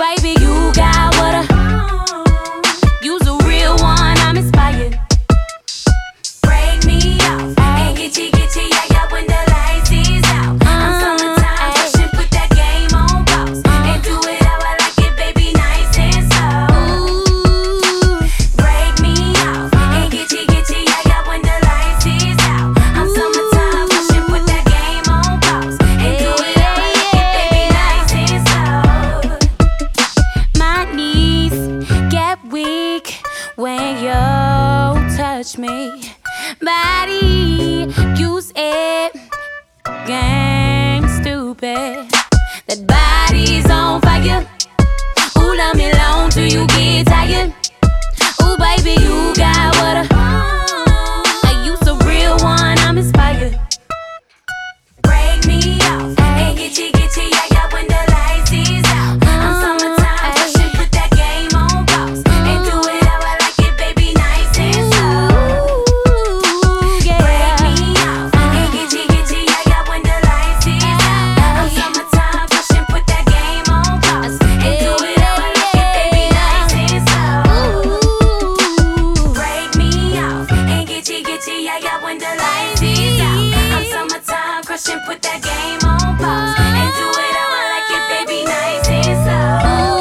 baby, you got what you's a real one, I'm inspired. Break me off and get you, yeah, yeah, when the lights is out. I'm summertime rushing, put that game on pause and do it how I like it, baby, nice and slow. Break me off and get you, yeah, yeah, when the lights is out. I'm summertime rushing, put that game on pause and do it how I like it, baby, nice and slow. My knees get weak when you touch me. Body, use it, gang stupid. That body's on fire. Ooh, love me long till you get tired. Ooh, baby, you got what you's a real one, I'm inspired. Break me off and get you, yeah, yeah, when the lights is out. I'm summertime rushing, put that game on pause and do it how I like it, baby, nice and slow. Break me off and get you, yeah, yeah, when the lights is out. I'm summertime rushing, put that game on pause and do it how I like it, baby, nice and slow. Break me off and get you, yeah, yeah, when the lights is out. I'm summertime crushing, put that game on pause and do it how I like it, baby, nice and slow.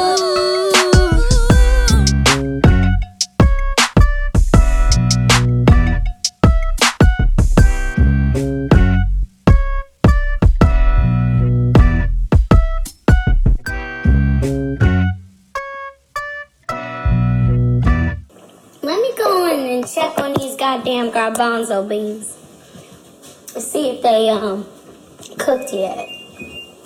Let me go in and check on these goddamn garbanzo beans. See if they cooked yet.